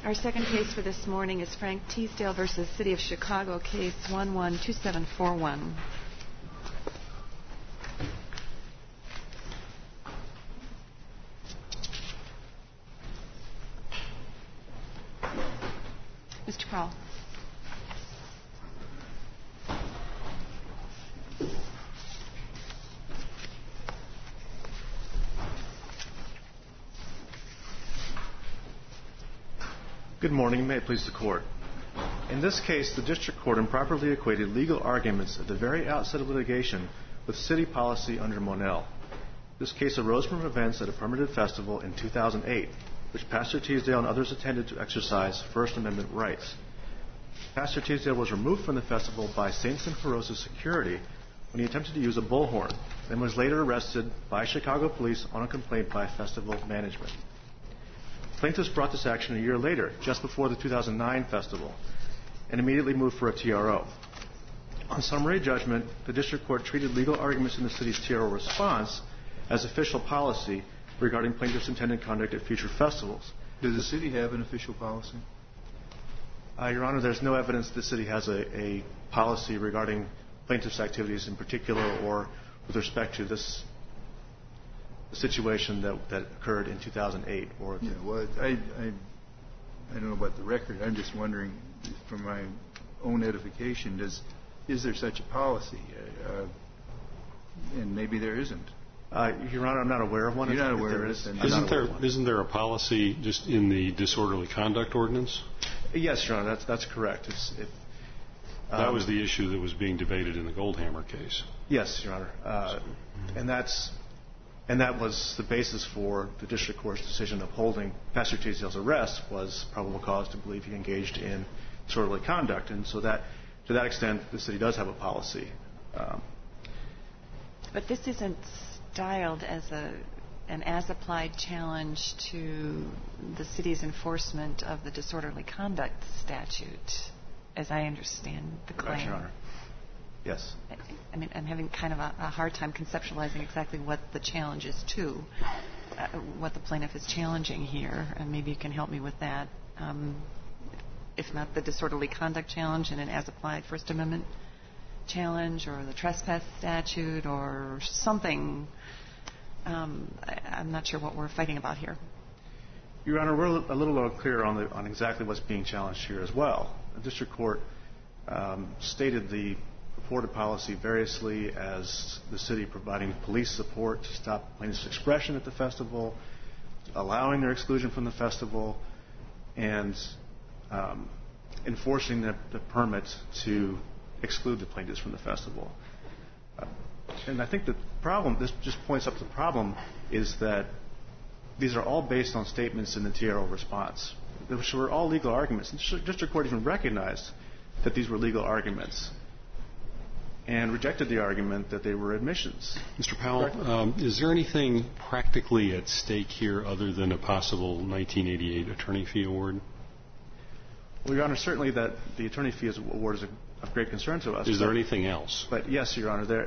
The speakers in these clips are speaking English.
Our second case for this morning is Frank Teasdale v. City of Chicago, case 112741. Mr. Crowell. Good morning. May it please the Court. In this case, the District Court improperly equated legal arguments at the very outset of litigation with city policy under Monell. This case arose from events at a permitted festival in 2008, which Pastor Teasdale and others attended to exercise First Amendment rights. Pastor Teasdale was removed from the festival by Saints and Feroces security when he attempted to use a bullhorn, and was later arrested by Chicago police on a complaint by festival management. Plaintiffs brought this action a year later, just before the 2009 festival, and immediately moved for a TRO. On summary judgment, the District Court treated legal arguments in the city's TRO response as official policy regarding plaintiffs' intended conduct at future festivals. Does the city have an official policy? Your Honor, there's no evidence the city has a policy regarding plaintiffs' activities in particular or with respect to this situation that occurred in 2008. Well, I don't know about the record. I'm just wondering, for my own edification, is there such a policy? And maybe there isn't. Your Honor, I'm not aware of one. You're not aware of it? Isn't there a policy just in the disorderly conduct ordinance? Yes, Your Honor, that's correct. That was the issue that was being debated in the Goldhammer case. Yes, Your Honor. And that was the basis for the District Court's decision upholding Pastor Teasdale's arrest, was probable cause to believe he engaged in disorderly conduct. And so that, to that extent, the city does have a policy. But this isn't styled as an as-applied challenge to the city's enforcement of the disorderly conduct statute, as I understand the claim. Correct, Your Honor. Yes. I mean, I'm having kind of a hard time conceptualizing exactly what the challenge is to, what the plaintiff is challenging here, and maybe you can help me with that. If not the disorderly conduct challenge and an as-applied First Amendment challenge, or the trespass statute, or something. I'm not sure what we're fighting about here. Your Honor, we're a little unclear on exactly what's being challenged here as well. The District Court stated the purported policy variously as the city providing police support to stop plaintiffs' expression at the festival, allowing their exclusion from the festival, and enforcing the permit to exclude the plaintiffs from the festival. And I think the problem, this just points up the problem, is that these are all based on statements in the TRO response, which were all legal arguments. The District Court even recognized that these were legal arguments and rejected the argument that they were admissions. Mr. Powell, is there anything practically at stake here other than a possible 1988 attorney fee award? Well, Your Honor, certainly that the attorney fee award is of great concern to us. Is there anything else? But yes, Your Honor,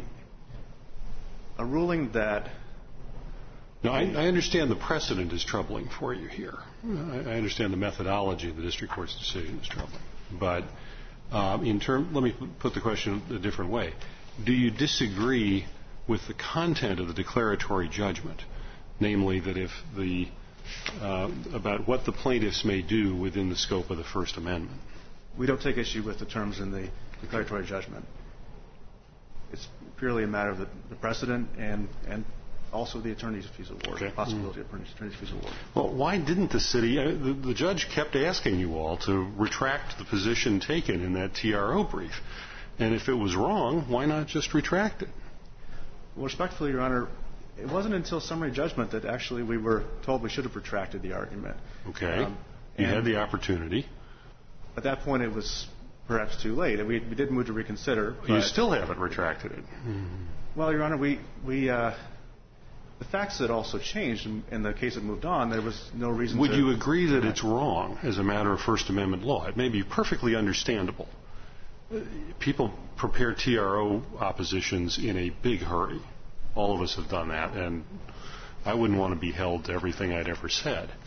a ruling that... No, I understand the precedent is troubling for you here. I understand the methodology of the District Court's decision is troubling. But let me put the question a different way. Do you disagree with the content of the declaratory judgment, namely that if about what the plaintiffs may do within the scope of the First Amendment? We don't take issue with the terms in the declaratory judgment. It's purely a matter of the precedent and also the attorney's fees award, the possibility of attorney's fees award. Well, why didn't the city... The judge kept asking you all to retract the position taken in that TRO brief. And if it was wrong, why not just retract it? Well, respectfully, Your Honor, it wasn't until summary judgment that actually we were told we should have retracted the argument. Okay. You had the opportunity. At that point, it was perhaps too late. We did move to reconsider. You still haven't retracted it. Well, Your Honor, the facts had also changed. In the case that moved on, there was no reason Would you agree that it's wrong as a matter of First Amendment law? It may be perfectly understandable. People prepare TRO oppositions in a big hurry. All of us have done that, and I wouldn't want to be held to everything I'd ever said.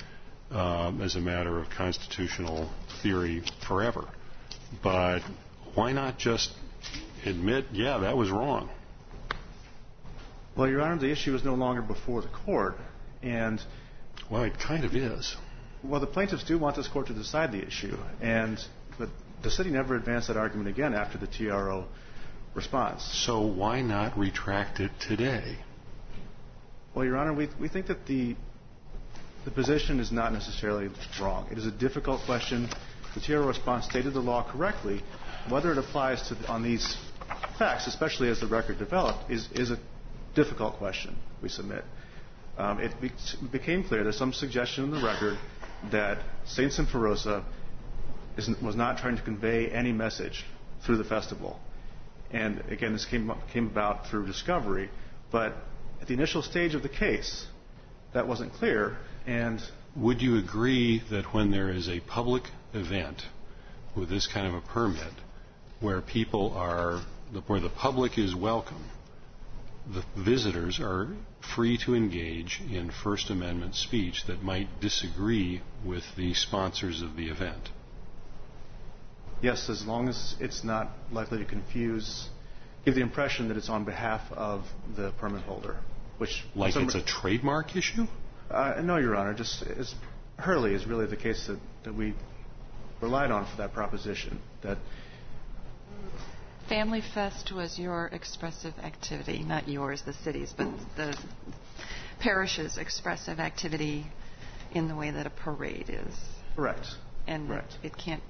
as a matter of constitutional theory forever. But why not just admit, yeah, that was wrong? Well, Your Honor, the issue is no longer before the court, and... Well, it kind of is. Well, the plaintiffs do want this court to decide the issue, but the city never advanced that argument again after the TRO response. So why not retract it today? Well, Your Honor, we think that the position is not necessarily wrong. It is a difficult question. The TRO response stated the law correctly. Whether it applies on these facts, especially as the record developed, is a difficult question we submit. It became clear there's some suggestion in the record that St. Symphorosa was not trying to convey any message through the festival. And again, this came about through discovery, but at the initial stage of the case, that wasn't clear. And would you agree that when there is a public event with this kind of a permit, where where the public is welcome, the visitors are free to engage in First Amendment speech that might disagree with the sponsors of the event? Yes, as long as it's not likely to give the impression that it's on behalf of the permit holder. Like it's a trademark issue? No, Your Honor. Hurley is really the case that we relied on for that proposition. That Family Fest was your expressive activity, not yours, the city's, but the parish's expressive activity in the way that a parade is. Correct. And correct. It can't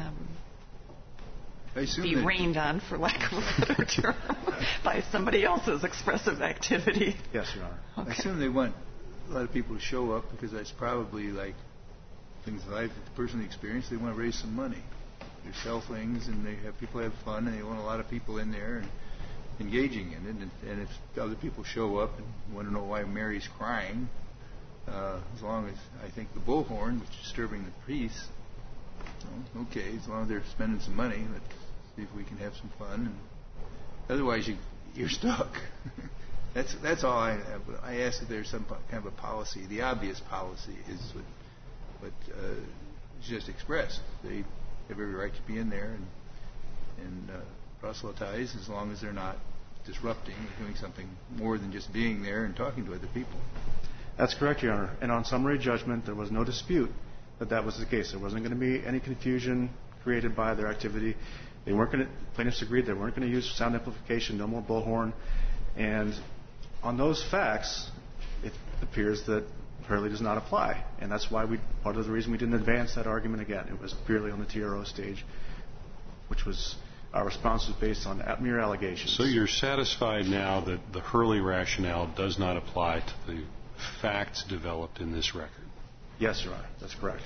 be rained on, for lack of a better term, by somebody else's expressive activity. Yes, Your Honor. Okay. I assume they want a lot of people to show up because that's probably like things that I've personally experienced. They want to raise some money. They sell things and people have fun, and they want a lot of people in there and engaging in it. And if other people show up and want to know why Mary's crying, as long as I think the bullhorn, which is disturbing the peace, okay, as long as they're spending some money, let's see if we can have some fun. And otherwise, you're stuck. That's all I ask if there's some kind of a policy. The obvious policy is what just expressed. They have every right to be in there and proselytize as long as they're not disrupting or doing something more than just being there and talking to other people. That's correct, Your Honor. And on summary judgment, there was no dispute that was the case. There wasn't going to be any confusion created by their activity. Plaintiffs agreed they weren't going to use sound amplification, no more bullhorn. And on those facts, it appears that Hurley does not apply. And that's why part of the reason we didn't advance that argument again. It was purely on the TRO stage, which was our response was based on mere allegations. So you're satisfied now that the Hurley rationale does not apply to the facts developed in this record? Yes, Your Honor. That's correct.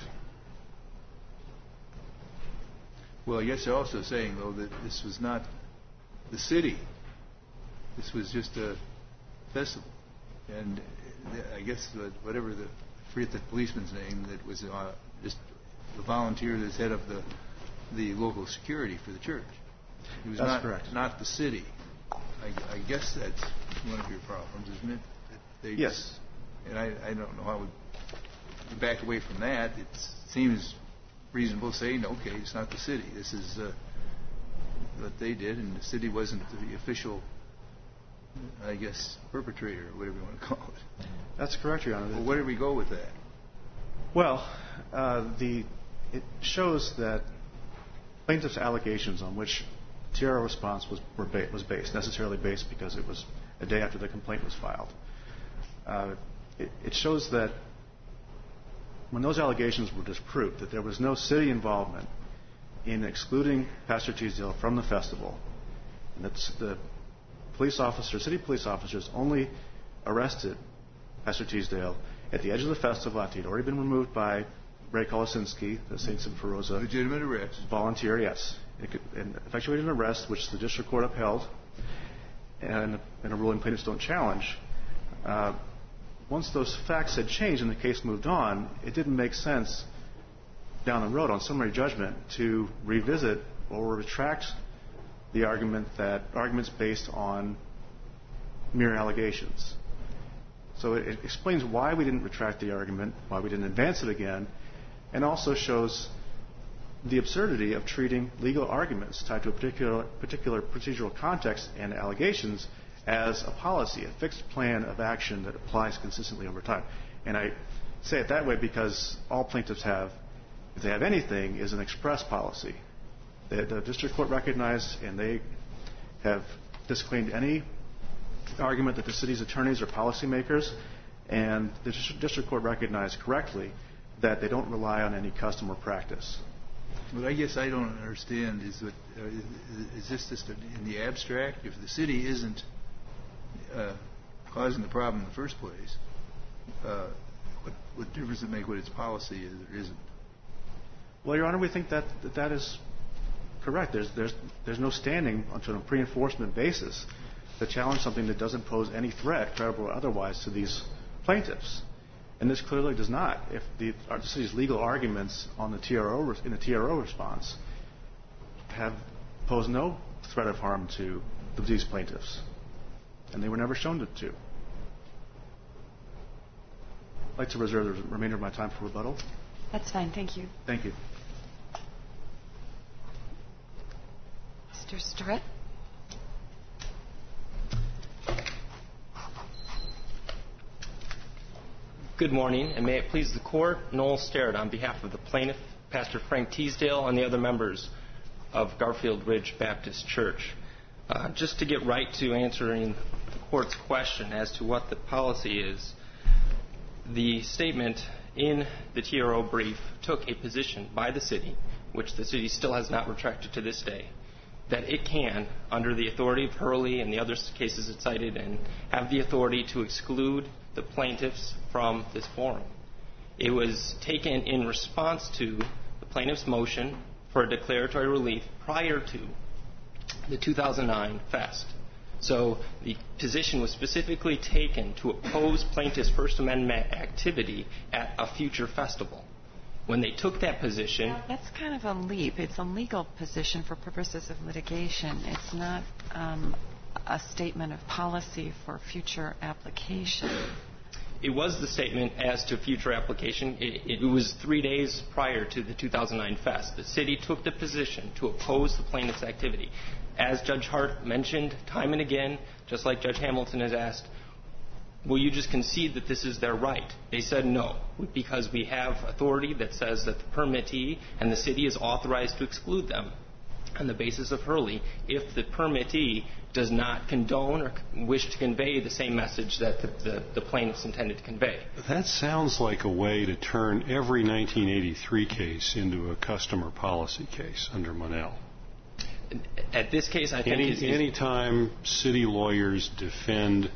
Well, I guess they're also saying, though, that this was not the city. This was just a festival. And I guess whatever I forget the policeman's name that was just the volunteer that's head of the local security for the church. He was not the city. I guess that's one of your problems, isn't it? Yes. And I don't know how we back away from that. It seems reasonable to say, okay, it's not the city. This is what they did, and the city wasn't the official, I guess, perpetrator, or whatever you want to call it. That's correct, Your Honor. Well, where do we go with that? Well, it shows that plaintiff's allegations on which TRO response was based, necessarily based because it was a day after the complaint was filed. It shows that when those allegations were disproved, that there was no city involvement in excluding Pastor Teasdale from the festival, and that the city police officers only arrested Pastor Teasdale at the edge of the festival after he had already been removed by Ray Kolosinski, the St. Symphorosa. Legitimate arrest. Volunteer, yes. And effectuated an arrest, which the district court upheld, and a ruling plaintiffs don't challenge. Once those facts had changed and the case moved on, it didn't make sense down the road on summary judgment to revisit or retract the arguments based on mere allegations. So it explains why we didn't retract the argument, why we didn't advance it again, and also shows the absurdity of treating legal arguments tied to a particular procedural context and allegations as a policy, a fixed plan of action that applies consistently over time. And I say it that way because all plaintiffs have, if they have anything, is an express policy. The district court recognized, and they have disclaimed any argument that the city's attorneys are policymakers, and the district court recognized correctly that they don't rely on any custom or practice. What I guess I don't understand is that is this just in the abstract? If the city isn't causing the problem in the first place, what difference does it make what its policy is or isn't? Well, Your Honor, we think that is correct. There's no standing on a pre-enforcement basis to challenge something that doesn't pose any threat, credible or otherwise, to these plaintiffs. And this clearly does not. If the city's legal arguments on the in the TRO response have posed no threat of harm to these plaintiffs, and they were never shown to. I'd like to reserve the remainder of my time for rebuttal. That's fine. Thank you. Thank you. Mr. Starrett? Good morning, and may it please the Court, Noel Starrett on behalf of the plaintiff, Pastor Frank Teasdale, and the other members of Garfield Ridge Baptist Church. Just to get right to answering the Court's question as to what the policy is, the statement in the TRO brief took a position by the city, which the city still has not retracted to this day, that it can, under the authority of Hurley and the other cases it cited, and have the authority to exclude the plaintiffs from this forum. It was taken in response to the plaintiff's motion for a declaratory relief prior to the 2009 fest. So the position was specifically taken to oppose plaintiffs' First Amendment activity at a future festival. When they took that position... Now, that's kind of a leap. It's a legal position for purposes of litigation. It's not a statement of policy for future application. It was the statement as to future application. It was 3 days prior to the 2009 fest. The city took the position to oppose the plaintiff's activity. As Judge Hart mentioned time and again, just like Judge Hamilton has asked, will you just concede that this is their right? They said no, because we have authority that says that the permittee and the city is authorized to exclude them on the basis of Hurley if the permittee does not condone or wish to convey the same message that the plaintiffs intended to convey. That sounds like a way to turn every 1983 case into a customer policy case under Monell. At this case, I think... Any time city lawyers defend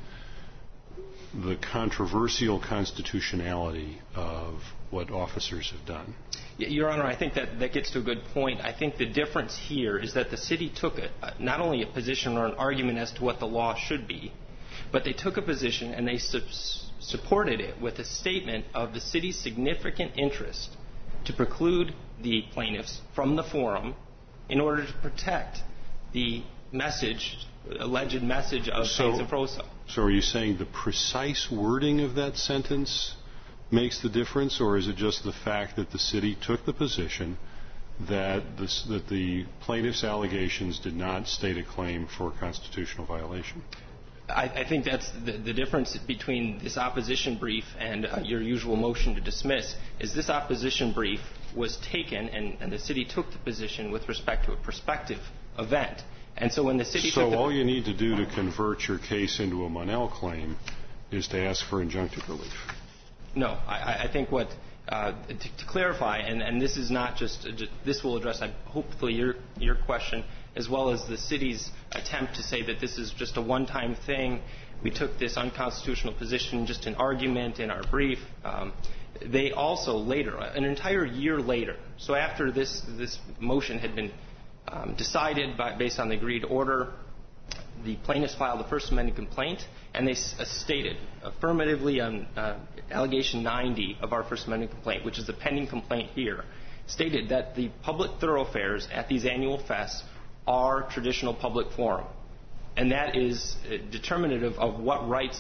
the controversial constitutionality of what officers have done. Your Honor, I think that gets to a good point. I think the difference here is that the city took not only a position or an argument as to what the law should be, but they took a position and they supported it with a statement of the city's significant interest to preclude the plaintiffs from the forum in order to protect the alleged message of Paisa Froso. So are you saying the precise wording of that sentence makes the difference, or is it just the fact that the city took the position that the plaintiff's allegations did not state a claim for a constitutional violation? I think that's the difference between this opposition brief and your usual motion to dismiss, is this opposition brief was taken and the city took the position with respect to a prospective event. And so when the city all you need to do to convert your case into a Monell claim is to ask for injunctive relief. No, I think to clarify, and this is not just this will address hopefully your question as well as the city's attempt to say that this is just a one-time thing. We took this unconstitutional position, just an argument in our brief. They also later, an entire year later, so after this motion had been decided based on the agreed order, the plaintiffs filed the First Amendment complaint, and they stated affirmatively on allegation 90 of our First Amendment complaint, which is the pending complaint here, stated that the public thoroughfares at these annual fests are traditional public forum. And that is determinative of what rights the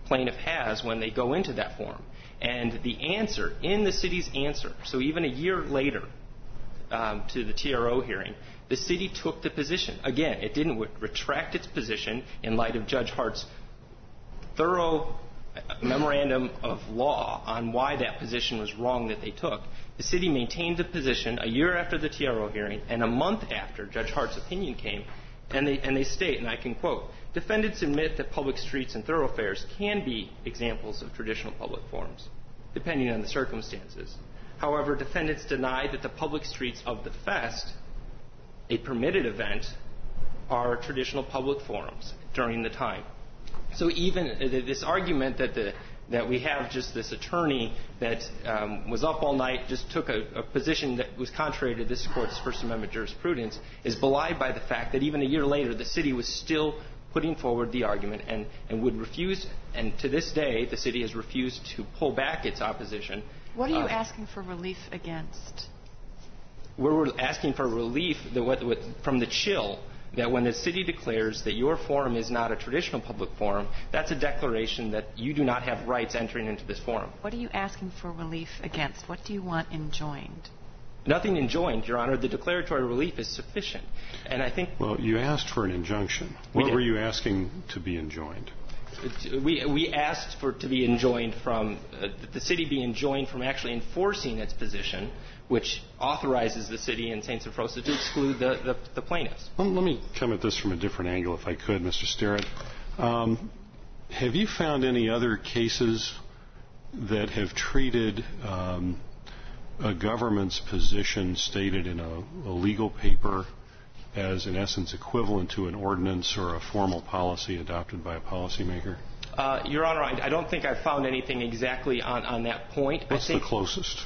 plaintiff has when they go into that forum. And the answer, in the city's answer, so even a year later to the TRO hearing, the city took the position. Again, it didn't retract its position in light of Judge Hart's thorough memorandum of law on why that position was wrong that they took. The city maintained the position a year after the TRO hearing and a month after Judge Hart's opinion came, and they state, and I can quote, defendants admit that public streets and thoroughfares can be examples of traditional public forums, depending on the circumstances. However, defendants deny that the public streets of the fest, a permitted event, are traditional public forums during the time. So even this argument that we have just this attorney that was up all night, just took a position that was contrary to this Court's First Amendment jurisprudence, is belied by the fact that even a year later the city was still putting forward the argument and would refuse, and to this day the city has refused to pull back its opposition. What are you asking for relief against? We're asking for relief from the chill that when the city declares that your forum is not a traditional public forum, that's a declaration that you do not have rights entering into this forum. What are you asking for relief against? What do you want enjoined? Nothing enjoined, Your Honor. The declaratory relief is sufficient. And I think... Well, you asked for an injunction. What were you asking to be enjoined? We asked to be enjoined from the city be enjoined from actually enforcing its position, which authorizes the city in St. Sophrosas to exclude the plaintiffs. Let me come at this from a different angle, if I could, Mr. Sterrett. Have you found any other cases that have treated a government's position stated in a legal paper as, in essence, equivalent to an ordinance or a formal policy adopted by a policymaker? Your Honor, I don't think I've found anything exactly on that point. What's the closest?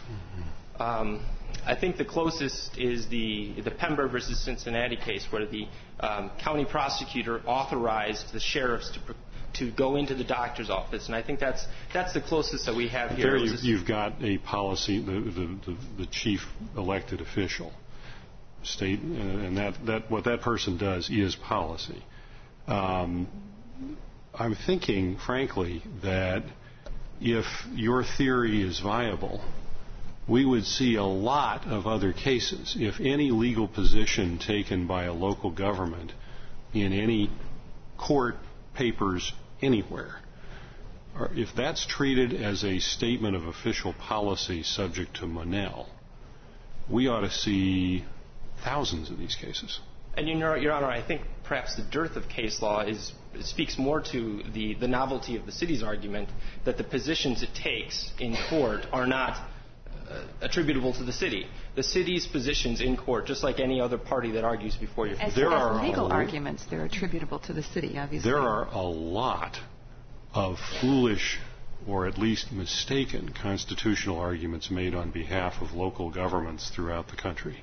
I think the closest is the Pember versus Cincinnati case, where the county prosecutor authorized the sheriffs to go into the doctor's office, and I think that's the closest that we have here. There you've got a policy, the chief elected official state, and that what that person does is policy. I'm thinking, frankly, that if your theory is viable, we would see a lot of other cases. If any legal position taken by a local government in any court papers anywhere, or if that's treated as a statement of official policy subject to Monell, we ought to see thousands of these cases. And Your Honor, I think perhaps the dearth of case law speaks more to the novelty of the city's argument that the positions it takes in court are not attributable to the city. The city's positions in court, just like any other party that argues before you. As legal arguments, they're attributable to the city, obviously. There are a lot of foolish or at least mistaken constitutional arguments made on behalf of local governments throughout the country.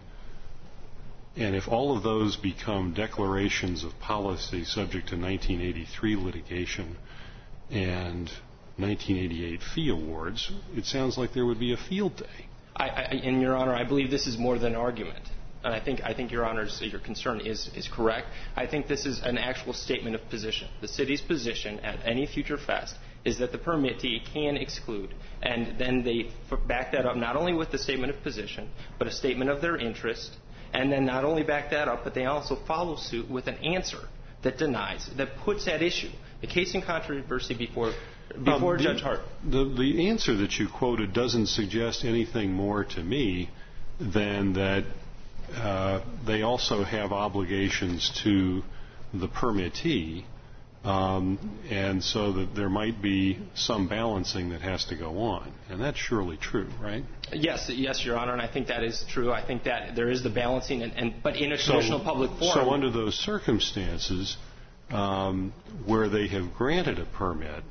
And if all of those become declarations of policy subject to 1983 litigation and 1988 fee awards, it sounds like there would be a field day. And Your Honor, I believe this is more than an argument. And I think Your Honor's your concern is correct. I think this is an actual statement of position. The city's position at any future fest is that the permittee can exclude. And then they back that up not only with the statement of position, but a statement of their interest. And then not only back that up, but they also follow suit with an answer that denies, that puts at issue the case in controversy before Judge Hart. The answer that you quoted doesn't suggest anything more to me than that they also have obligations to the permittee, and so that there might be some balancing that has to go on. And that's surely true, right? Yes, Your Honor, and I think that is true. I think that there is the balancing, but in a traditional public forum. So under those circumstances, where they have granted a permit,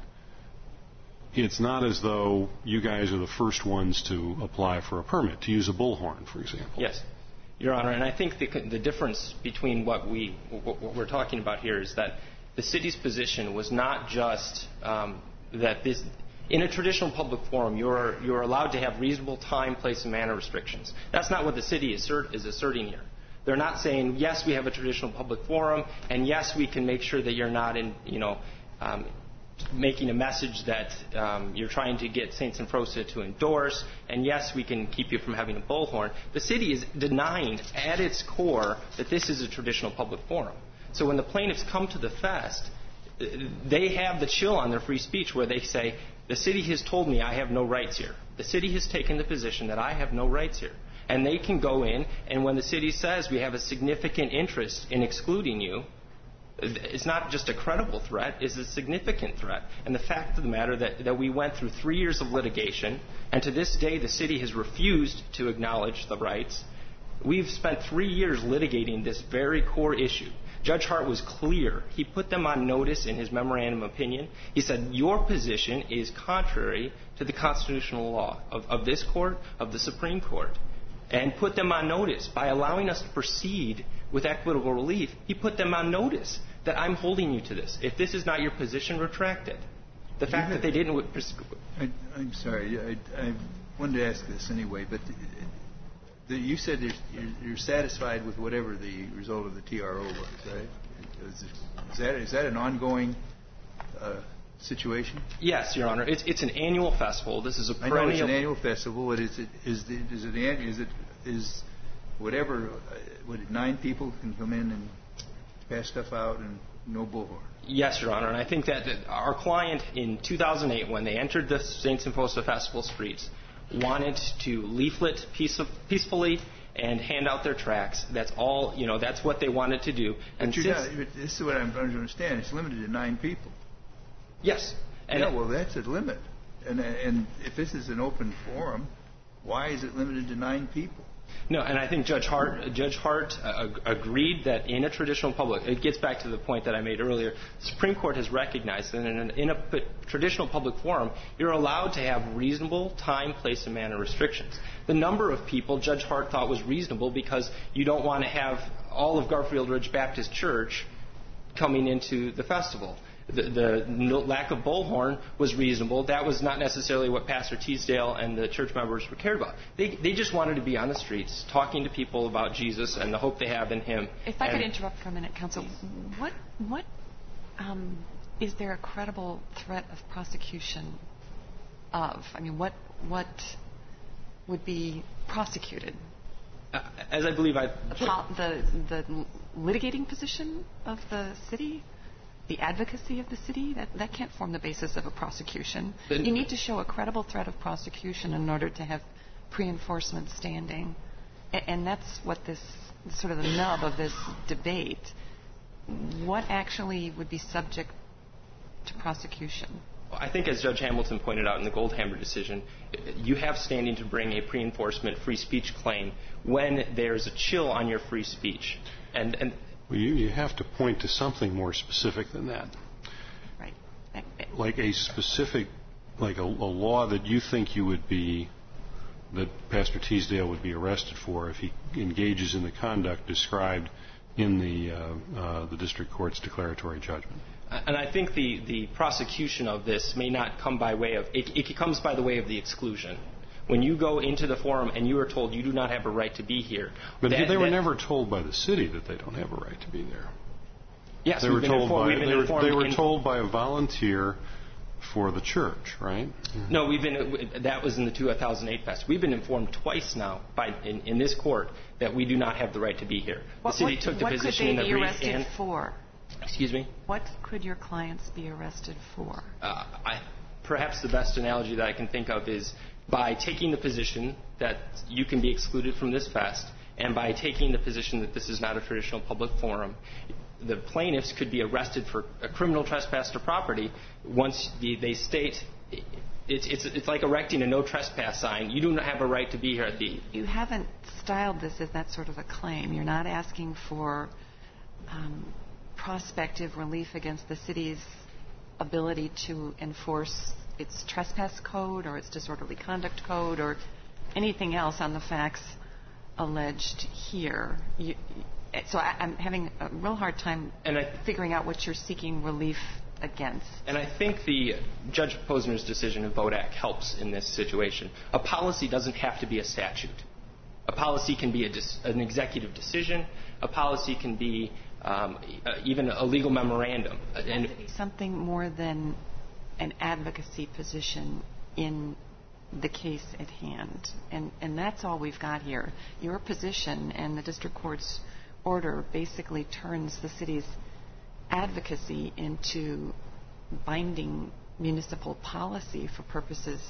it's not as though you guys are the first ones to apply for a permit, to use a bullhorn, for example. Yes, Your Honor, and I think the difference between what we're talking about here is that the city's position was not just that this, in a traditional public forum, you're allowed to have reasonable time, place, and manner restrictions. That's not what the city is asserting here. They're not saying, yes, we have a traditional public forum, and yes, we can make sure that you're not making a message that you're trying to get St. Symphrosia to endorse, and yes, we can keep you from having a bullhorn. The city is denying at its core that this is a traditional public forum. So when the plaintiffs come to the fest, they have the chill on their free speech where they say, the city has told me I have no rights here. The city has taken the position that I have no rights here. And they can go in, and when the city says we have a significant interest in excluding you, it's not just a credible threat, it's a significant threat. And the fact of the matter that we went through 3 years of litigation, and to this day the city has refused to acknowledge the rights. We've spent 3 years litigating this very core issue. Judge Hart was clear. He put them on notice in his memorandum of opinion. He said, your position is contrary to the constitutional law of this court, of the Supreme Court, and put them on notice. By allowing us to proceed with equitable relief, he put them on notice that I'm holding you to this. If this is not your position, retract it. The fact that they didn't... I'm sorry. I wanted to ask this anyway, but you said you're satisfied with whatever the result of the TRO was, right? Is that an ongoing situation? Yes, Your Honor. It's an annual festival. This is a perennial... I know it's an annual festival. But is whatever, 9 people can come in and pass stuff out and no bullhorn? Yes, Your Honor. And I think that our client in 2008, when they entered the St. Symphrosia Festival streets, wanted to leaflet peacefully and hand out their tracts. That's all, that's what they wanted to do. And this is what I'm trying to understand. It's limited to 9 people. Yes. Well, that's a limit. And if this is an open forum, why is it limited to 9 people? No, and I think Judge Hart agreed that in a traditional public, it gets back to the point that I made earlier, the Supreme Court has recognized that in a traditional public forum, you're allowed to have reasonable time, place, and manner restrictions. The number of people Judge Hart thought was reasonable because you don't want to have all of Garfield Ridge Baptist Church coming into the festival. The lack of bullhorn was reasonable. That was not necessarily what Pastor Teasdale and the church members were cared about. They just wanted to be on the streets, talking to people about Jesus and the hope they have in Him. If I could interrupt for a minute, Counsel, what is there a credible threat of prosecution of? I mean, what would be prosecuted? As I believe the litigating position of the city? The advocacy of the city? That can't form the basis of a prosecution. You need to show a credible threat of prosecution in order to have pre-enforcement standing. And that's what this, sort of the nub of this debate. What actually would be subject to prosecution? I think, as Judge Hamilton pointed out in the Goldhammer decision, you have standing to bring a pre-enforcement free speech claim when there's a chill on your free speech. And well, you have to point to something more specific than that. Right. Like a specific, like a law that you think that Pastor Teasdale would be arrested for if he engages in the conduct described in the district court's declaratory judgment. And I think the prosecution of this may not come by way of, it comes by the way of the exclusion. When you go into the forum and you are told you do not have a right to be here. But they were never told by the city that they don't have a right to be there. Yes, they were told by a volunteer for the church, right? No, that was in the 2008 fest. We've been informed twice now in this court that we do not have the right to be here. The city took the position in the brief. What could they be arrested for? Excuse me? What could your clients be arrested for? Perhaps the best analogy that I can think of is by taking the position that you can be excluded from this fest, and by taking the position that this is not a traditional public forum, the plaintiffs could be arrested for a criminal trespass to property once they state it's like erecting a no trespass sign. You do not have a right to be here at the... You haven't styled this as that sort of a claim. You're not asking for prospective relief against the city's ability to enforce its trespass code or its disorderly conduct code or anything else on the facts alleged here. So I'm having a real hard time figuring out what you're seeking relief against. And I think the Judge Posner's decision in Bodak helps in this situation. A policy doesn't have to be a statute. A policy can be an executive decision. A policy can be even a legal memorandum. It has to be something more than an advocacy position in the case at hand. And that's all we've got here. Your position and the district court's order basically turns the city's advocacy into binding municipal policy for purposes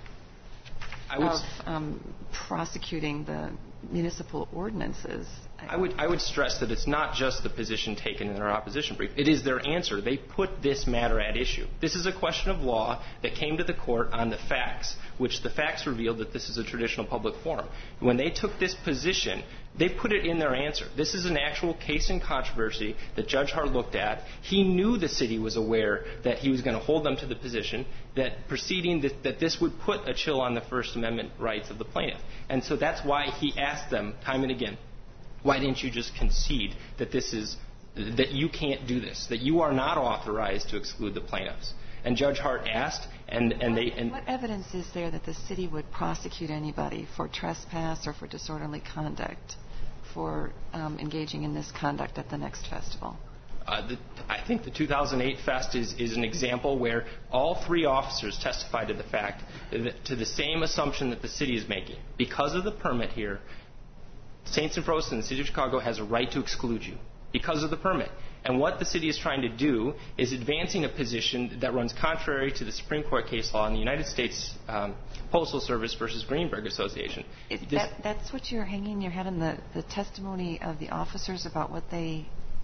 of prosecuting the municipal ordinances. I would stress that it's not just the position taken in their opposition brief. It is their answer. They put this matter at issue. This is a question of law that came to the court on the facts, which the facts revealed that this is a traditional public forum. When they took this position, they put it in their answer. This is an actual case in controversy that Judge Hart looked at. He knew the city was aware that he was going to hold them to the position, that this would put a chill on the First Amendment rights of the plaintiff. And so that's why he asked them time and again, why didn't you just concede that that you can't do this, that you are not authorized to exclude the plaintiffs? And Judge Hart asked, What evidence is there that the city would prosecute anybody for trespass or for disorderly conduct for engaging in this conduct at the next festival? I think the 2008 Fest is an example where all three officers testified to the fact, to the same assumption that the city is making. Because of the permit here, St. Simfrosa and the City of Chicago has a right to exclude you because of the permit. And what the city is trying to do is advancing a position that runs contrary to the Supreme Court case law in the United States Postal Service versus Greenberg Association. That's what you're hanging your head on, the testimony of the officers about what they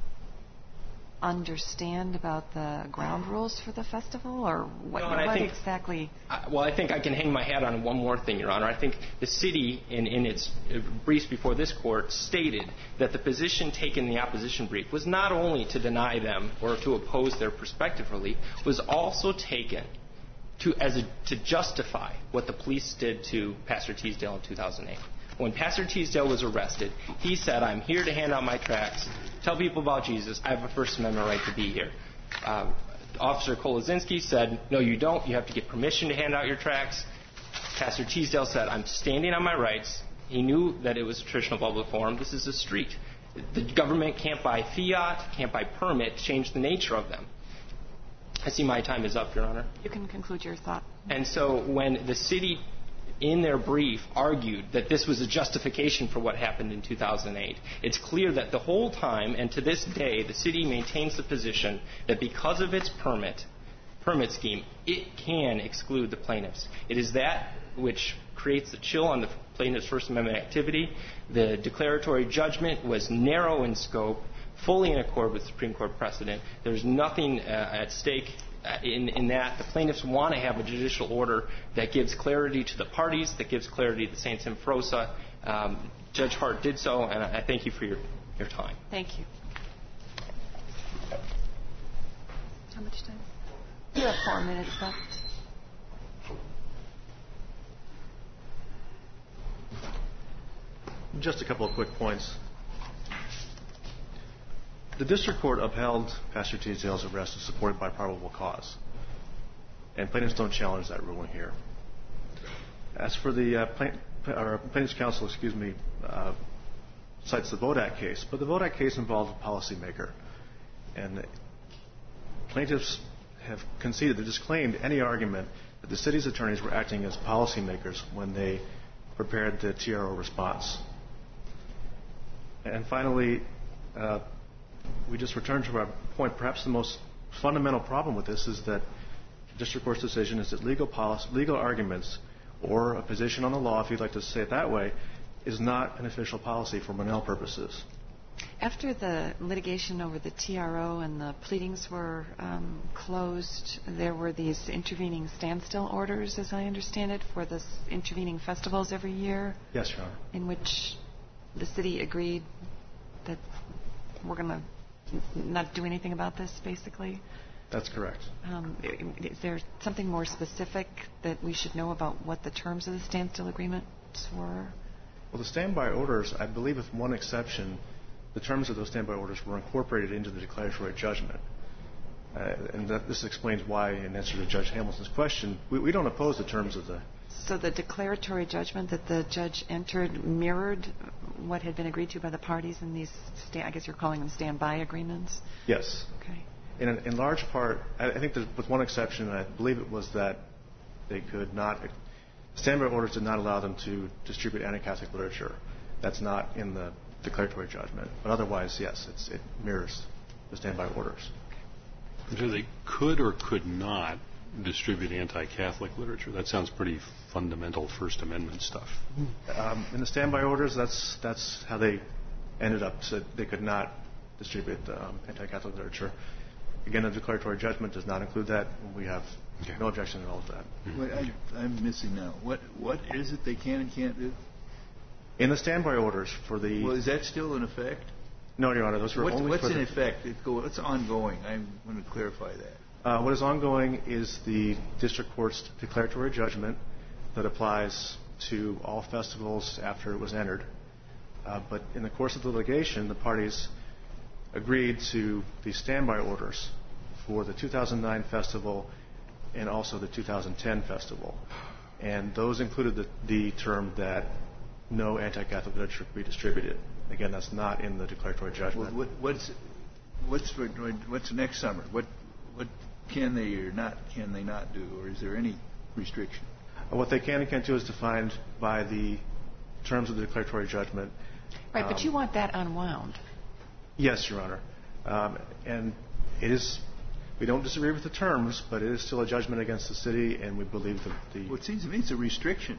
understand about the ground rules for the festival, or what exactly? Well, I think I can hang my hat on one more thing, Your Honor. I think the city, in its briefs before this court, stated that the position taken in the opposition brief was not only to deny them or to oppose their prospective relief, was also taken to justify what the police did to Pastor Teasdale in 2008. When Pastor Teasdale was arrested, he said, "I'm here to hand out my tracts, tell people about Jesus. I have a First Amendment right to be here." Officer Kolozinski said, "No, you don't. You have to get permission to hand out your tracts." Pastor Teasdale said, "I'm standing on my rights." He knew that it was a traditional public forum. This is a street. The government can't by fiat, can't by permit, change the nature of them. I see my time is up, Your Honor. You can conclude your thought. And so when the city, in their brief, argued that this was a justification for what happened in 2008, it's clear that the whole time, and to this day, the city maintains the position that because of its permit scheme, it can exclude the plaintiffs. It is that which creates the chill on the plaintiffs' First Amendment activity. The declaratory judgment was narrow in scope, fully in accord with Supreme Court precedent. There's nothing at stake in that. The plaintiffs want to have a judicial order that gives clarity to the parties, that gives clarity to St. Simfrosa. Judge Hart did so, and I thank you for your time. Thank you. How much time? You have 4 minutes left. Just a couple of quick points. The district court upheld Pastor Teasdale's arrest as supported by probable cause, and plaintiffs don't challenge that ruling here. As for the plaintiffs' counsel, cites the Vodak case, but the Vodak case involved a policymaker, and plaintiffs have conceded, they disclaimed any argument that the city's attorneys were acting as policymakers when they prepared the TRO response. And finally, we just returned to our point. Perhaps the most fundamental problem with this is that the district court's decision is that legal arguments, or a position on the law, if you'd like to say it that way, is not an official policy for Monell purposes. After the litigation over the TRO and the pleadings were closed, there were these intervening standstill orders, as I understand it, for the intervening festivals every year. Yes, Your Honor. In which the city agreed that we're going to not do anything about this, basically. That's correct. Is there something more specific that we should know about what the terms of the standstill agreements were? Well, the standby orders, I believe with one exception, the terms of those standby orders were incorporated into the declaratory judgment. And this explains why, in answer to Judge Hamilton's question, we don't oppose the terms of the... So the declaratory judgment that the judge entered mirrored what had been agreed to by the parties in these, I guess you're calling them standby agreements? Yes. Okay. In large part, I think with one exception, I believe it was that they could not, standby orders did not allow them to distribute anti-Catholic literature. That's not in the declaratory judgment. But otherwise, yes, it mirrors the standby orders. So they could or could not distribute anti-Catholic literature? That sounds pretty fundamental First Amendment stuff. In the standby orders, that's how they ended up. So they could not distribute anti-Catholic literature. Again, the declaratory judgment does not include that. We have no objection at all to that. What I'm missing now. What is it they can and can't do? In the standby orders for the... Well, is that still in effect? No, Your Honor. Those were only what's for in effect? What's ongoing? I'm going to clarify that. What is ongoing is the district court's declaratory judgment that applies to all festivals after it was entered. But in the course of the litigation, the parties agreed to the standby orders for the 2009 festival and also the 2010 festival. And those included the term that no anti-Catholic literature could be distributed. Again, that's not in the declaratory judgment. Well, what's next summer? What can they or can they not do, or is there any restriction? What they can and can't do is defined by the terms of the declaratory judgment. Right, but you want that unwound. Yes, Your Honor. And it is, we don't disagree with the terms, but it is still a judgment against the city, and we believe that the... Well, it seems to me it's a restriction.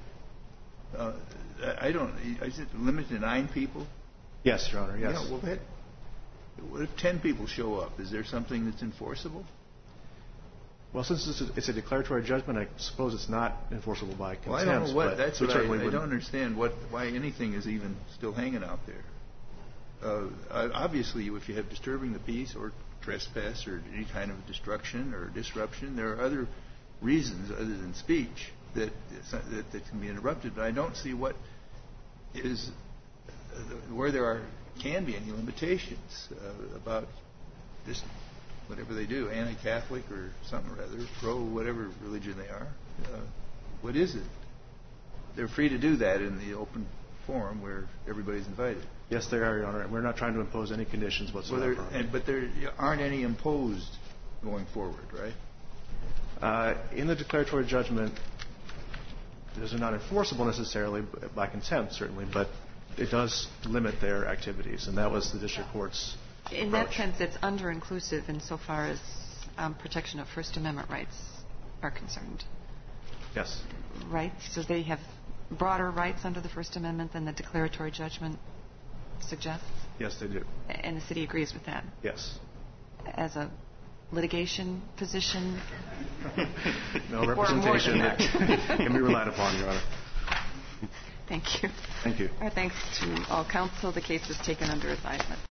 Is it limited to 9 people? Yes, Your Honor, yes. Yeah, well, what if 10 people show up? Is there something that's enforceable? Well, since it's a declaratory judgment, I suppose it's not enforceable by contempt. Well, I don't know what. That's what I don't understand. Why anything is even still hanging out there. Obviously, if you have disturbing the peace or trespass or any kind of destruction or disruption, there are other reasons other than speech that can be interrupted. But I don't see what is where there can be any limitations about this. Whatever they do, anti-Catholic or something or other, pro whatever religion they are, what is it? They're free to do that in the open forum where everybody's invited. Yes, they are, Your Honor. We're not trying to impose any conditions whatsoever. But there aren't any imposed going forward, right? In the declaratory judgment, those are not enforceable necessarily by contempt, certainly, but it does limit their activities, and that was the district court's In that sense, it's under-inclusive insofar as protection of First Amendment rights are concerned. Yes. Right? So they have broader rights under the First Amendment than the declaratory judgment suggests? Yes, they do. And the city agrees with that? Yes. As a litigation position? No representation that can be relied upon, Your Honor. Thank you. Thank you. Our thanks to all counsel. The case is taken under advisement.